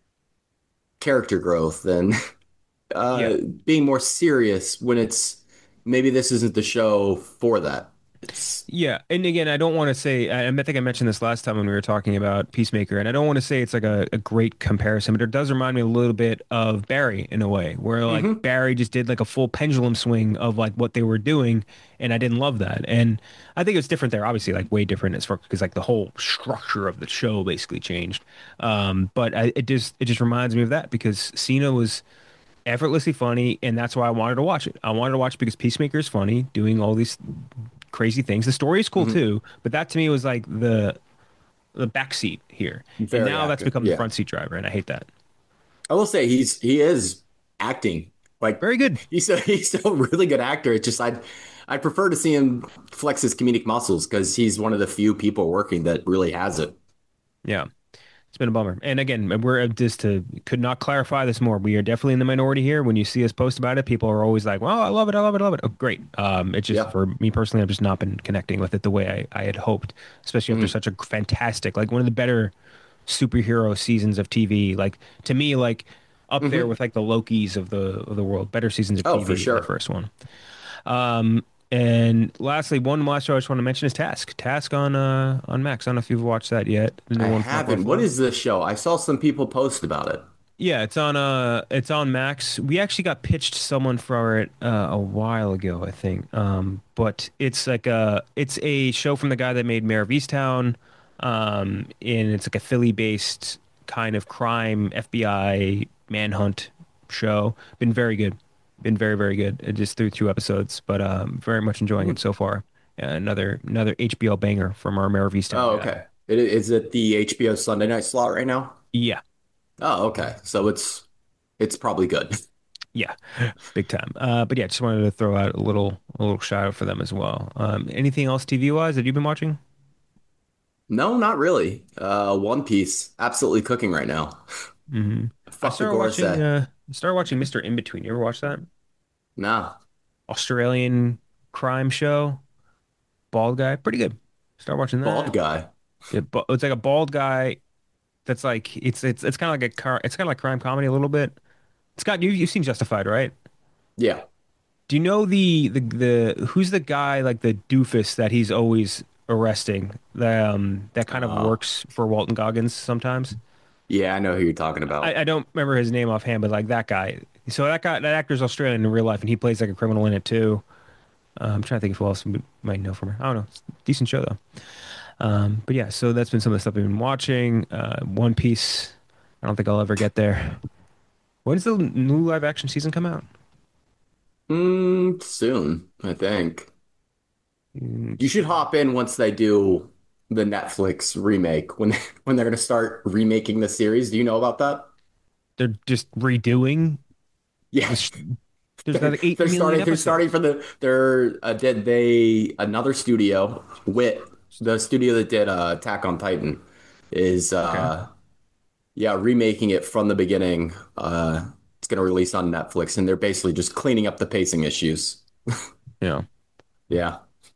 character growth and Yeah. uh, being more serious when it's maybe this isn't the show for that. It's Yeah, and again, I don't want to say, I, I think I mentioned this last time when we were talking about Peacemaker, and I don't want to say it's like a, a great comparison, but it does remind me a little bit of Barry in a way, where like Mhm. Barry just did like a full pendulum swing of like what they were doing, and I didn't love that. And I think it's different there, obviously, like way different as far because like the whole structure of the show basically changed. Um, but I, it just it just reminds me of that because Cena was effortlessly funny, and that's why I wanted to watch it. I wanted to watch it because Peacemaker is funny, doing all these crazy things. The story is cool Mhm. too, but that to me was like the the back seat here, and Very now that's active. become the Yeah, front seat driver, and I hate that. I will say he's he is acting like Very good. he's a he's still a really good actor. It's just I'd I prefer to see him flex his comedic muscles because he's one of the few people working that really has it. Yeah, it's been a bummer. And again, we're just to could not clarify this more. We are definitely in the minority here. When you see us post about it, people are always like, "Well, I love it, I love it, I love it." Oh, great. Um, it's just Yeah. for me personally, I've just not been connecting with it the way I, I had hoped, especially after Mhm. such a fantastic, like one of the better superhero seasons of T V. Like to me, like up there Mhm. with like the Lokis of the of the world. Better seasons of Oh, for T V than the sure. first one. Um, and lastly, one last show I just want to mention is Task. Task on uh on Max. I don't know if you've watched that yet. The I new one from Mark haven't. What Ruffalo. is this show? I saw some people post about it. Yeah, it's on uh it's on Max. We actually got pitched someone for it uh, a while ago, I think. Um, but it's like a it's a show from the guy that made Mayor of Easttown. Um, and it's like a Philly-based kind of crime F B I manhunt show. Been very good. Been very, very good. It just through two episodes, but um very much enjoying it so far. Uh, another another H B O banger from our Mayor of Easttown Oh, guy. okay. It, is it the H B O Sunday night slot right now? Yeah. Oh, okay. So it's it's probably good. Yeah, big time. Uh, but yeah, just wanted to throw out a little a little shout out for them as well. Um, anything else T V wise that you've been watching? No, not really. Uh, One Piece, absolutely cooking right now. hmm I Fuck the started watching Gorosei. uh started watching Mister In Between. You ever watch that? Nah, Australian crime show, bald guy, pretty good. Start watching bald that. guy. Yeah, but it's like a bald guy that's like it's it's it's kind of like a car. It's kind of like crime comedy a little bit. It's got you you've seen Justified, right? Yeah. Do you know the, the the who's the guy like the doofus that he's always arresting? The um that kind of Uh, works for Walton Goggins sometimes. yeah, I know who you're talking about. I, I don't remember his name offhand, but like that guy. So that guy, that actor's Australian in real life, and he plays like a criminal in it too. Uh, I'm trying to think of who else we might know from her. I don't know. It's a decent show though. Um, but yeah, so that's been some of the stuff we've been watching. Uh, One Piece. I don't think I'll ever get there. When does the new live action season come out? Mm, soon, I think. Mm, You should hop in once they do the Netflix remake when when they're going to start remaking the series. Do you know about that? They're just redoing. Yeah, This, there's they're, like eight they're million starting. They're episodes. starting from the. They're uh, did they another studio, Wit, the studio that did uh, Attack on Titan, is Okay. uh yeah remaking it from the beginning. Uh, it's going to release on Netflix, and they're basically just cleaning up the pacing issues. Yeah. Yeah.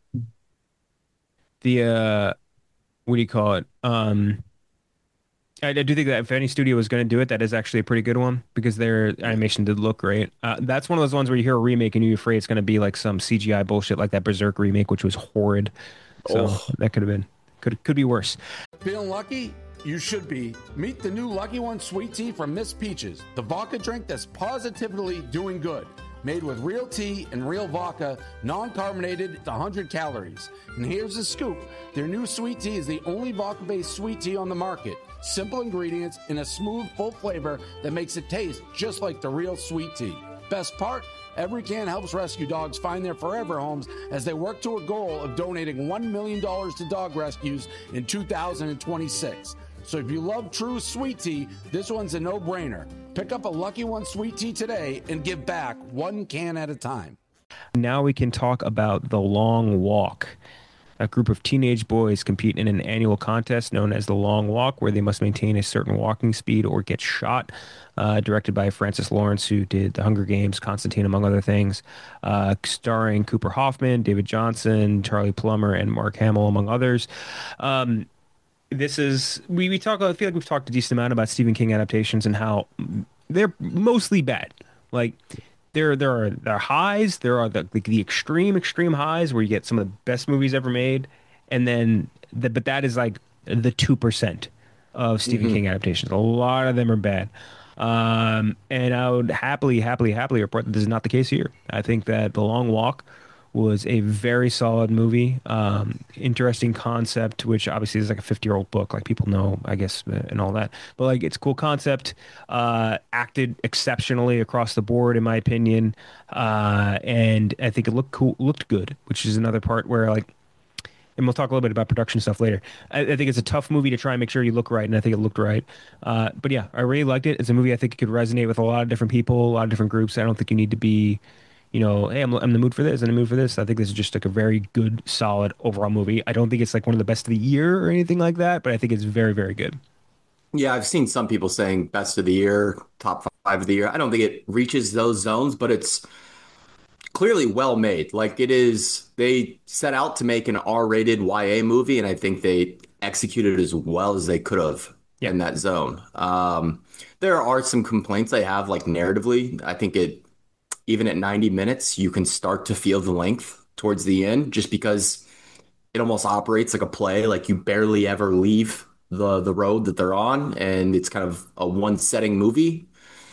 The uh, what do you call it? Um, I, I do think that if any studio was going to do it, that is actually a pretty good one because their animation did look great. Uh, that's one of those ones where you hear a remake and you're afraid it's going to be like some C G I bullshit like that Berserk remake, which was horrid. So Oh. that could have been could could be worse. Feeling lucky? You should be. Meet the new Lucky One sweet tea from Miss Peaches, the vodka drink that's positively doing good. Made with real tea and real vodka, non-carbonated, one hundred calories. And here's the scoop. Their new sweet tea is the only vodka-based sweet tea on the market. Simple ingredients and a smooth, full flavor that makes it taste just like the real sweet tea. Best part? Every can helps rescue dogs find their forever homes as they work to a goal of donating one million dollars to dog rescues in two thousand twenty-six. So if you love true sweet tea, this one's a no-brainer. Pick up a Lucky One sweet tea today and give back one can at a time. Now we can talk about The Long Walk. A group of teenage boys compete in an annual contest known as The Long Walk, where they must maintain a certain walking speed or get shot. Uh, directed by Francis Lawrence, who did The Hunger Games, Constantine, among other things. Uh, starring Cooper Hoffman, David Johnson, Charlie Plummer, and Mark Hamill, among others. Um, this is we, we talk I feel like we've talked a decent amount about Stephen King adaptations and how they're mostly bad. Like there there are there are highs, there are the like the extreme extreme highs where you get some of the best movies ever made, and then the, but that is like the two percent of Stephen King adaptations. A lot of them are bad. Um, and I would happily, happily, happily report that this is not the case here. I think that The Long Walk was a very solid movie. Um, interesting concept, which obviously is like a fifty year old book, like people know, I guess, uh, and all that. But like, it's a cool concept. Uh, acted exceptionally across the board, in my opinion. Uh, and I think it looked cool, looked good, which is another part where like, and we'll talk a little bit about production stuff later. I, I think it's a tough movie to try and make sure you look right, and I think it looked right. Uh, but yeah, I really liked it. It's a movie I think it could resonate with a lot of different people, a lot of different groups. I don't think you need to be, you know, hey, I'm, I'm in the mood for this, I'm in the mood for this. I think this is just like a very good, solid overall movie. I don't think it's like one of the best of the year or anything like that, but I think it's very, very good. Yeah, I've seen some people saying best of the year, top five of the year. I don't think it reaches those zones, but it's clearly well made. Like it is, they set out to make an R-rated Y A movie, and I think they executed as well as they could have Yeah. in that zone. Um, there are some complaints I have, like narratively. I think it, even at ninety minutes, you can start to feel the length towards the end, just because it almost operates like a play. Like you barely ever leave the the road that they're on, and it's kind of a one setting movie.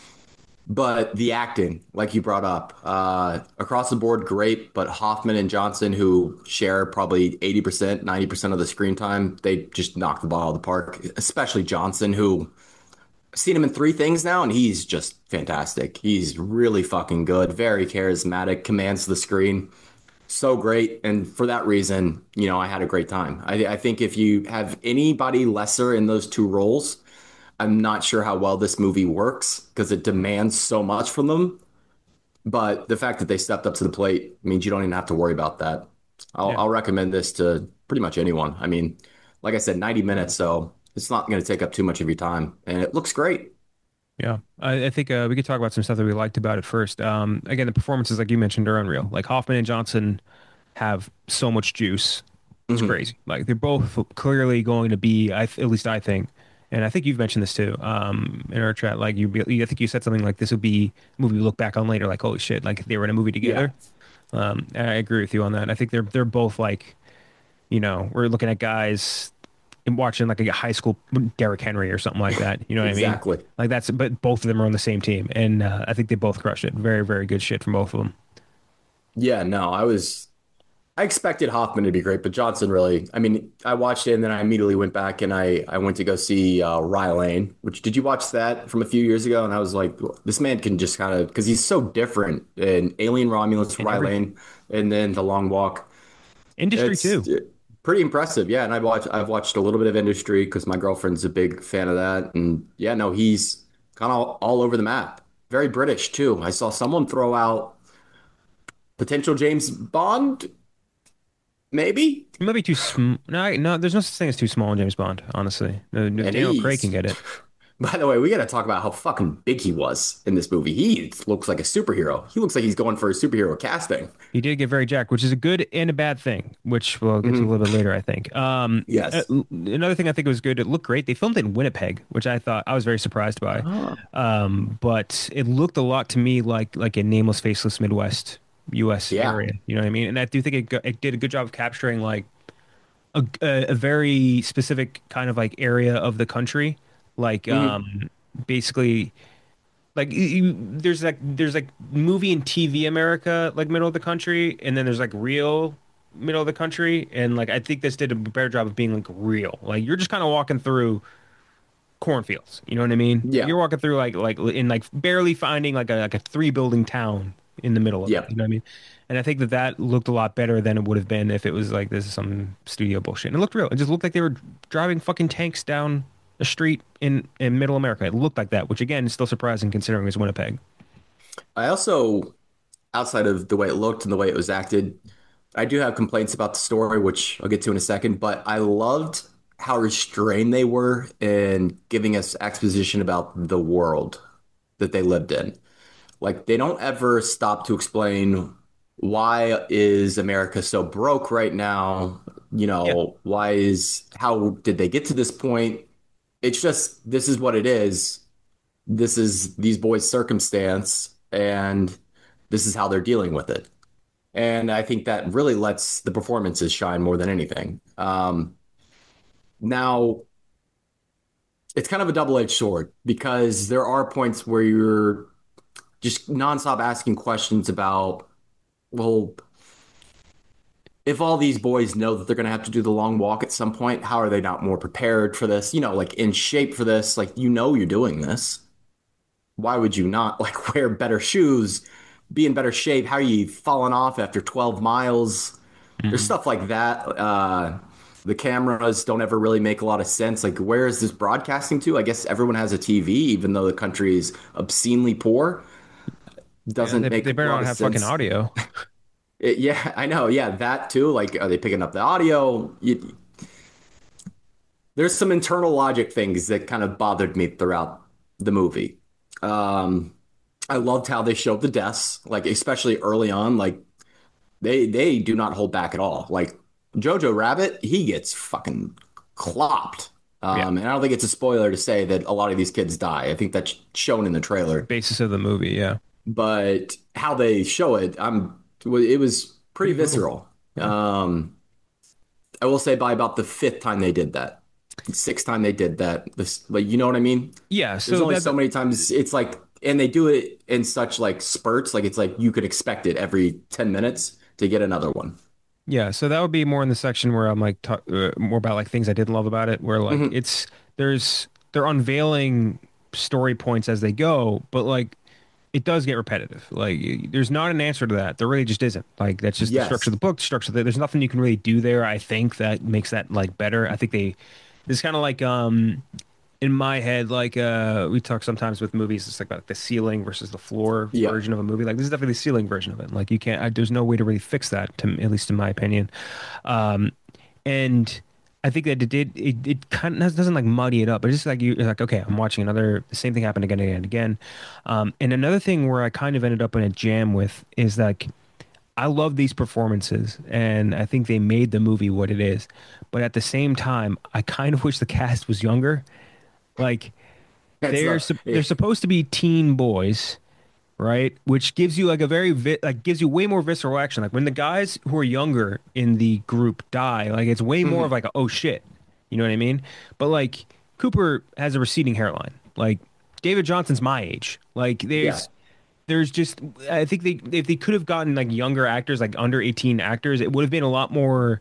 But the acting, like you brought up, uh, across the board, great. But Hoffman and Johnson, who share probably eighty percent, ninety percent of the screen time, they just knock the ball out of the park, especially Johnson, who I've seen him in three things now, and he's just fantastic. He's really fucking good, very charismatic, commands the screen. So great. And for that reason, you know, I had a great time. I, I think if you have anybody lesser in those two roles, I'm not sure how well this movie works because it demands so much from them. But the fact that they stepped up to the plate means you don't even have to worry about that. I'll, Yeah. I'll recommend this to pretty much anyone. I mean, like I said, ninety minutes, so it's not going to take up too much of your time. And it looks great. Yeah, I, I think uh, we could talk about some stuff that we liked about it first. Um, again, the performances, like you mentioned, are unreal. Like Hoffman and Johnson have so much juice. It's Mhm. crazy. Like they're both clearly going to be, I th- at least I think, and I think you've mentioned this too, um, in our chat. Like you, be, I think you said something like this would be a movie we look back on later, like holy shit, like they were in a movie together. Um, I agree with you on that. I think they're they're both like, you know, we're looking at guys and watching like a high school Derrick Henry or something like that. You know what Exactly. I mean? Like that's, but both of them are on the same team, and uh, I think they both crushed it. Very, very good shit from both of them. Yeah, no, I was I expected Hoffman to be great, but Johnson really. I mean, I watched it and then I immediately went back and I I went to go see uh, Rye Lane. Which did you watch that from a few years ago? And I was like, this man can just kind of because he's so different in Alien Romulus, And Rye every Lane, and then The Long Walk. industry It's too. pretty impressive, yeah. And I've watched I've watched a little bit of Industry because my girlfriend's a big fan of that. And yeah, no, he's kind of all, all over the map. Very British too. I saw someone throw out potential James Bond, maybe. It might be too sm No, no, there's no such thing as too small in James Bond. Honestly, no, no, And Daniel Craig can he's, get it. by the way, we got to talk about how fucking big he was in this movie. He looks like a superhero. He looks like he's going for a superhero casting. He did get very jacked, which is a good and a bad thing, which we'll get to a Mhm. little bit later, I think. Um, Yes. uh, another thing I think was good, it looked great. They filmed it in Winnipeg, which I thought I was very surprised by. Oh. Um, but it looked a lot to me like like a nameless, faceless Midwest U S Yeah. area. You know what I mean? And I do think it, go- it did a good job of capturing like a, a, a very specific kind of like area of the country, like Mhm. um, basically like you, you- there's like there's like movie and T V America like middle of the country, and then there's like real middle of the country, and like I think this did a better job of being like real. Like you're just kind of walking through cornfields, you know what I mean? Yeah. You're walking through like like in like barely finding like a like a three building town in the middle of Yeah. it, you know what I mean? And I think that that looked a lot better than it would have been if it was like this is some studio bullshit. And it looked real. It just looked like they were driving fucking tanks down a street in in middle America. It looked like that, which again is still surprising considering it's Winnipeg. I also, outside of the way it looked and the way it was acted, I do have complaints about the story, which I'll get to in a second, but I loved how restrained they were in giving us exposition about the world that they lived in. Like they don't ever stop to explain why is America so broke right now? You Yeah. know, why is how did they get to this point? It's just this is what it is. This is these boys' circumstance, and this is how they're dealing with it. And I think that really lets the performances shine more than anything. Um, now, it's kind of a double-edged sword because there are points where you're just nonstop asking questions about, well, if all these boys know that they're going to have to do the long walk at some point, how are they not more prepared for this? You know, like in shape for this? Like, you know, you're doing this. Why would you not like wear better shoes, be in better shape? How are you falling off after twelve miles? There's Mhm. stuff like that. Uh, the cameras don't ever really make a lot of sense. Like, where is this broadcasting to? I guess everyone has a T V, even though the country is obscenely poor. Yeah, Doesn't they, make they a better lot not of have sense. fucking audio. It- yeah, I know. Yeah, that too. Like, are they picking up the audio? You, there's some internal logic things that kind of bothered me throughout the movie. Um, I loved how they showed the deaths, like especially early on. Like they they do not hold back at all. Like Jojo Rabbit, he gets fucking clopped. Yeah. Um, and I don't think it's a spoiler to say that a lot of these kids die. I think that's shown in the trailer. Basis of the movie, yeah. But how they show it, I'm it was pretty Pretty brutal. visceral. Yeah. Um, I will say by about the fifth time they did that, sixth time they did that, this like you know what I mean? Yeah, There's so only that, so many times it's like, and they do it in such like spurts, like it's like you could expect it every ten minutes to get another one. yeah, so that would be more in the section where I'm like talk, uh, more about like things I didn't love about it, where like Mhm. it's there's they're unveiling story points as they go, but like it does get repetitive. Like y- there's not an answer to that. There really just isn't. Like that's just the Yes. structure of the book, the structure. Of the, there's nothing you can really do there. I think that makes that like better. I think they it's kind of like um in my head, like uh we talk sometimes with movies, it's like about the ceiling versus the floor Yeah. version of a movie. Like this is definitely the ceiling version of it. Like you can't. I, there's no way to really fix that, to at least in my opinion. Um, and I think that it did. It, it kind of doesn't like muddy it up, but it's just like you, you're like, okay, I'm watching another. The same thing happened again and again and again. Um, and another thing where I kind of ended up in a jam with is like I love these performances, and I think they made the movie what it is. But at the same time, I kind of wish the cast was younger. Like That's they're not- sup- they're supposed to be teen boys, right? Which gives you like a very vi like gives you way more visceral action. Like when the guys who are younger in the group die, like it's way more of Mhm. like a, oh shit, you know what I mean? But like Cooper has a receding hairline. Like David Johnson's my age. Like Yeah. there's there's just I think they if they could have gotten like younger actors, like under eighteen actors, it would have been a lot more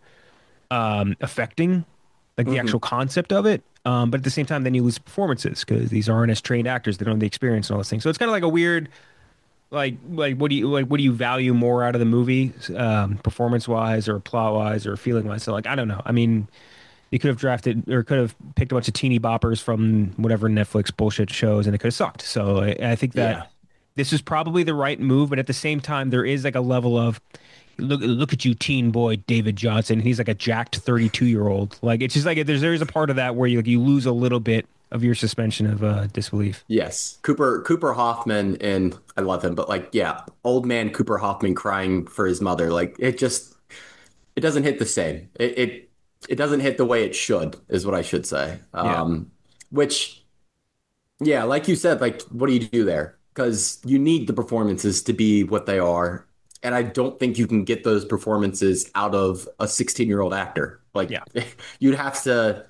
um affecting like the Hmm. actual concept of it. Um, but at the same time, then you lose performances because these aren't as trained actors. They don't have the experience and all those things. So it's kind of like a weird like like what do you like what do you value more out of the movie, um, performance wise or plot wise or feeling wise? So like I don't know. I mean, you could have drafted or could have picked a bunch of teeny boppers from whatever Netflix bullshit shows, and it could have sucked. So I, I think that Yeah. this is probably the right move, but at the same time, there is like a level of look look at you, teen boy David Johnson. He's like a jacked thirty-two year old. Like it's just like there's there's a part of that where you like you lose a little bit of your suspension of uh, disbelief. Yes. Cooper Cooper Hoffman, and I love him, but like, yeah, old man Cooper Hoffman crying for his mother. Like it just it doesn't hit the same. It it, it doesn't hit the way it should, is what I should say. Yeah. Um, which yeah, like you said, like what do you do there? Because you need the performances to be what they are. And I don't think you can get those performances out of a sixteen year old actor. Like Yeah. you'd have to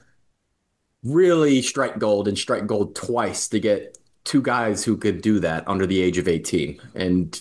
really strike gold and strike gold twice to get two guys who could do that under the age of eighteen. And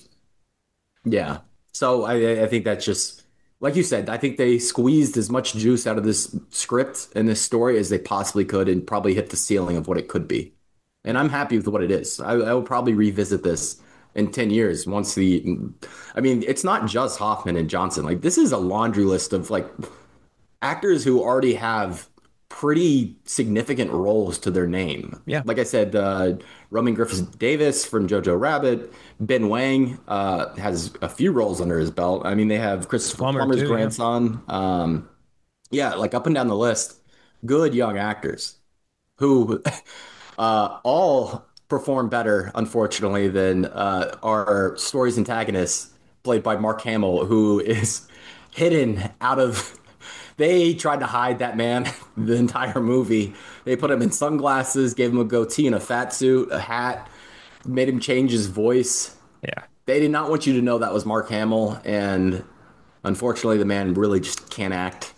yeah, so I, I think that's just like you said. I think they squeezed as much juice out of this script and this story as they possibly could, and probably hit the ceiling of what it could be. And I'm happy with what it is. I, I will probably revisit this in ten years once the. I mean, it's not just Hoffman and Johnson. Like this is a laundry list of like actors who already have pretty significant roles to their name. Yeah. Like I said, uh, Roman Griffiths Davis from Jojo Rabbit, Ben Wang uh, has a few roles under his belt. I mean, they have Christopher Plummer Plummer's too. Yeah. grandson. Um, yeah, like up and down the list, good young actors who uh, all perform better, unfortunately, than uh, our story's antagonist, played by Mark Hamill, who is hidden out of. They tried to hide that man the entire movie. They put him in sunglasses, gave him a goatee and a fat suit, a hat, made him change his voice. Yeah. They did not want you to know that was Mark Hamill, and unfortunately, the man really just can't act.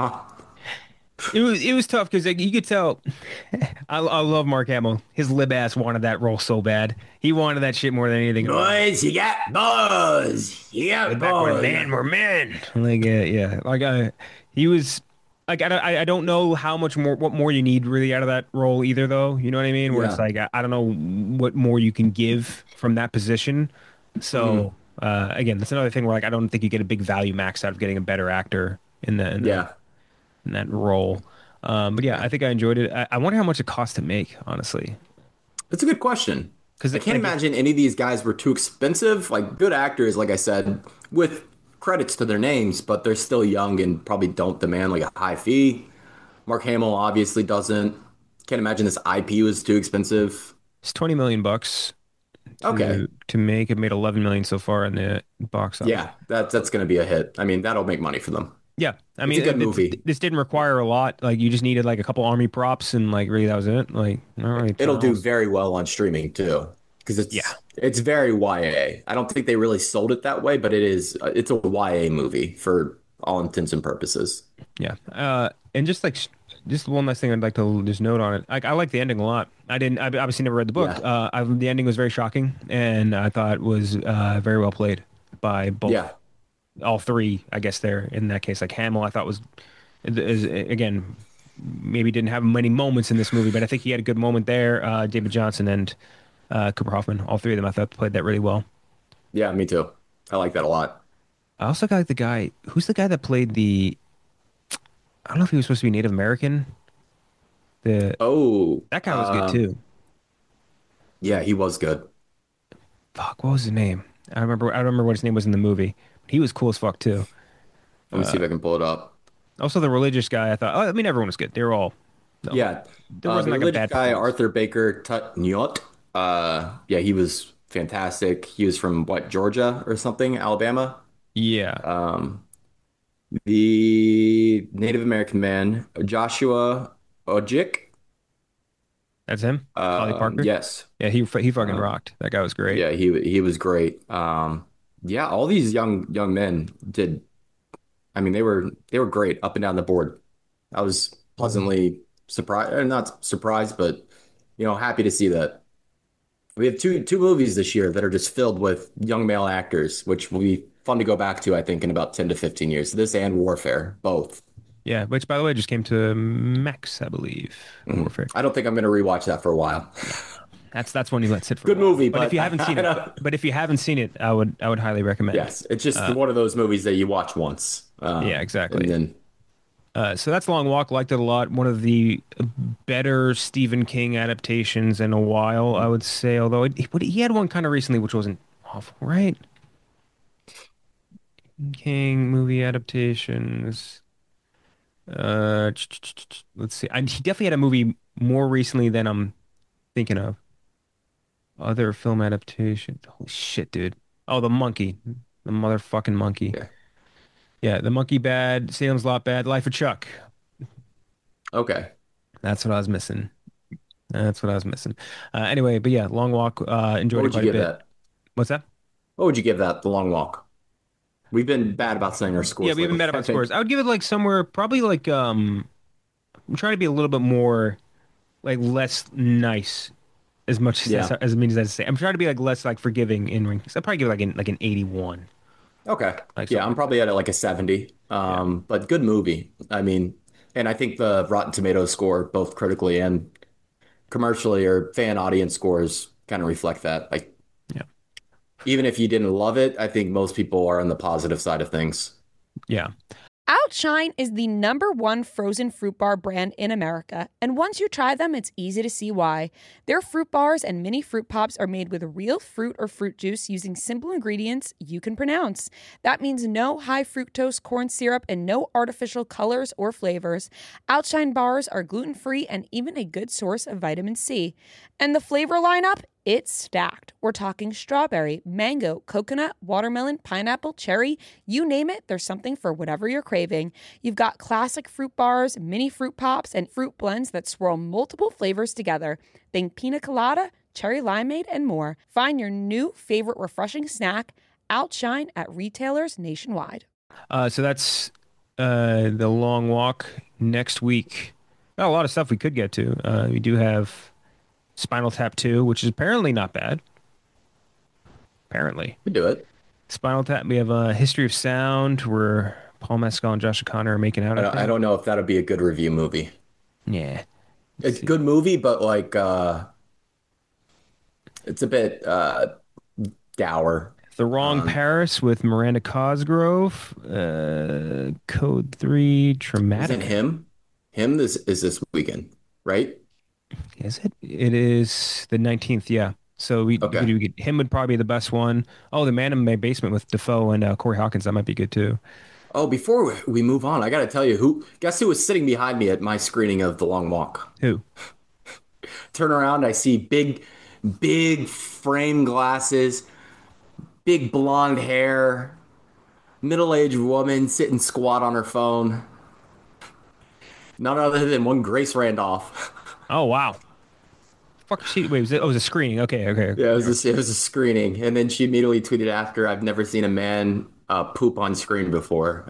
It was it was tough because like, you could tell. I, I love Mark Hamill. His lib ass wanted that role so bad. He wanted that shit more than anything. Boys, you got balls. You got Back when balls. man were men. Like uh, yeah, like I, he was like I, don't- I I don't know how much more what more you need really out of that role either though. You know what I mean? Where it's Yeah. like I, I don't know what more you can give from that position. So uh, again, that's another thing where like I don't think you get a big value max out of getting a better actor in the in, the, Yeah. in that role. Um, but yeah, I think I enjoyed it. I, I wonder how much it cost to make, honestly, That's a good question. because I can't imagine any of these guys were too expensive. Like good actors, like I said, with credits to their names, but they're still young and probably don't demand like a high fee. Mark Hamill obviously doesn't. Can't imagine this I P was too expensive. it's twenty million bucks Okay. to to make. It made eleven million so far in the box office. Yeah, that, that's going to be a hit. I mean, that'll make money for them. Yeah, I It's mean, a good it- movie. this didn't require a lot. Like, you just needed like a couple army props, and like really that was it. Like, all right, It'll do Charles. very well on streaming too, because it's Yeah. it's very Y A. I don't think they really sold it that way, but it is. It's a Y A movie for all intents and purposes. Yeah, uh, and just like sh- just one last thing I'd like to just note on it. Like, I like the ending a lot. I didn't. I obviously never read the book. Yeah. Uh, I, the ending was very shocking, and I thought it was uh, very well played by both. Yeah. All three, I guess. There in that case, like Hamill, I thought was is again maybe didn't have many moments in this movie, but I think he had a good moment there. Uh, David Johnson and uh, Cooper Hoffman, all three of them, I thought played that really well. Yeah, me too. I like that a lot. I also got the guy who's the guy that played the. I don't know if he was supposed to be Native American. The Oh, that guy was good um, too. yeah, he was good. Fuck, what was his name? I remember. I don't remember what his name was in the movie. But he was cool as fuck too. Let me see if I can pull it up. Also, the religious guy. I thought. Oh, I mean, everyone was good. They were all. No, Yeah, there uh, wasn't the like a religious bad guy performance. Arthur Baker Tutnyot. Uh, yeah, he was fantastic. He was from what, Georgia or something, Alabama. Yeah. Um, the Native American man Joshua Ojik. That's him? Ollie Um, Parker? yes. Yeah, he he fucking Um, rocked. That guy was great. yeah, he he was great. Um, yeah, all these young young men did. I mean, they were they were great up and down the board. I was pleasantly surprised, or not surprised, but you know, happy to see that. We have two two movies this year that are just filled with young male actors, which will be fun to go back to, I think, in about ten to fifteen years. This and Warfare, both. Yeah, which by the way just came to Max, I believe. Mhm. Warfare. I don't think I'm going to rewatch that for a while. That's that's one you let sit for. Good a while. movie, but but if you haven't seen I it, don't- but if you haven't seen it, I would I would highly recommend. Yes, it's just one of those movies that you watch once. Uh, Yeah, exactly. And then Uh, so that's Long Walk. Liked it a lot. One of the better Stephen King adaptations in a while, I would say. Although it, but he had one kind of recently, which wasn't awful, right? King movie adaptations. Uh, let's see. I, he definitely had a movie more recently than I'm thinking of. Other film adaptation. Holy shit, dude. Oh, the monkey. The motherfucking monkey. Yeah. Yeah, the monkey bad. Salem's Lot bad. Life of Chuck. okay, That's what I was missing. That's what I was missing. Uh, anyway, but yeah, Long Walk. Uh, enjoyed what it would you quite a give bit. that? What's that? What would you give that? The Long Walk. We've been bad about saying our scores. Yeah, we haven't lately, met I about think. scores. I would give it like somewhere, probably like um, I'm trying to be a little bit more, like less nice, as much as Yeah. as, as means as I say. I'm trying to be like less like forgiving in rankings. I'd probably give it like an like an eighty-one. Okay. Like yeah, something I'm probably at it like a seventy. Um, but good movie. I mean, and I think the Rotten Tomatoes score, both critically and commercially or fan audience scores, kind of reflect that. Like, Yeah. even if you didn't love it, I think most people are on the positive side of things. Yeah. Outshine is the number one frozen fruit bar brand in America, and once you try them, it's easy to see why. Their fruit bars and mini fruit pops are made with real fruit or fruit juice using simple ingredients you can pronounce. That means no high fructose corn syrup and no artificial colors or flavors. Outshine bars are gluten-free and even a good source of vitamin C. And the flavor lineup? It's stacked. We're talking strawberry, mango, coconut, watermelon, pineapple, cherry. You name it, there's something for whatever you're craving. You've got classic fruit bars, mini fruit pops, and fruit blends that swirl multiple flavors together. Think pina colada, cherry limeade, and more. Find your new favorite refreshing snack, Outshine, at retailers nationwide. Uh, so that's uh the Long Walk next week. Got a lot of stuff we could get to. Uh, we do have Spinal Tap two, which is apparently not bad. Apparently. We do it. Spinal Tap. We have a History of Sound where Paul Mescal and Josh O'Connor are making out. I I don't, I think. don't know if that'll be a good review movie. Yeah. It's a good movie, but like, uh, it's a bit uh, dour. The Wrong Um, Paris with Miranda Cosgrove. Uh, Code three. Traumatic. Isn't him? Him this is this weekend, right? Is it? It is the nineteenth, yeah. So we, Okay. we, we get, him would probably be the best one. Oh, The Man in My Basement with Defoe and uh, Corey Hawkins. That might be good too. Oh, before we- we move on, I got to tell you who. Guess who was sitting behind me at my screening of The Long Walk? Who? Turn around, I see big, big frame glasses, big blonde hair, middle-aged woman sitting squat on her phone. None other than one Grace Randolph. Oh, wow. Fuck, she, wait, was it, oh, it was a screening. Okay, okay. Yeah, it was a, it was a screening, and then she immediately tweeted after, "I've never seen a man uh, poop on screen before."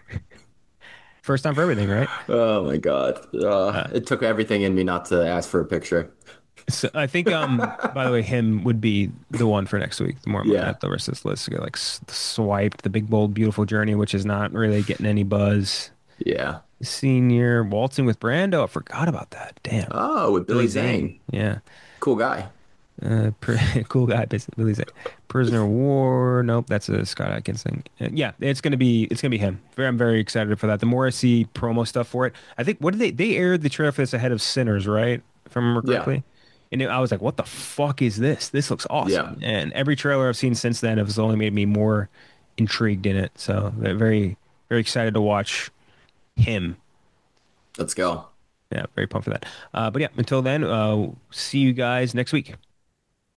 First time for everything, right? Oh my God. Uh, it took everything in me not to ask for a picture. So I think, um, by the way, him would be the one for next week. The more I'm looking Yeah. at the rest of this list, you get like S- Swiped, The Big Bold Beautiful Journey, which is not really getting any buzz. Yeah. Senior, Waltzing with Brando. I forgot about that. Damn. Oh, with Billy Zane. Yeah. Cool guy. Uh, per, cool guy, basically. Billy Zane. Prisoner of War. Nope, that's a Scott Adkins thing. Uh, yeah, it's gonna be it's gonna be him. Very, I'm very excited for that. The more I see promo stuff for it, I think what did they they aired the trailer for this ahead of Sinners, right? If I remember Yeah. correctly. And it, I was like, what the fuck is this? This looks awesome. Yeah. And every trailer I've seen since then has only made me more intrigued in it. So very very excited to watch him. Let's go. Yeah, very pumped for that. Uh, but yeah, until then, uh, see you guys next week.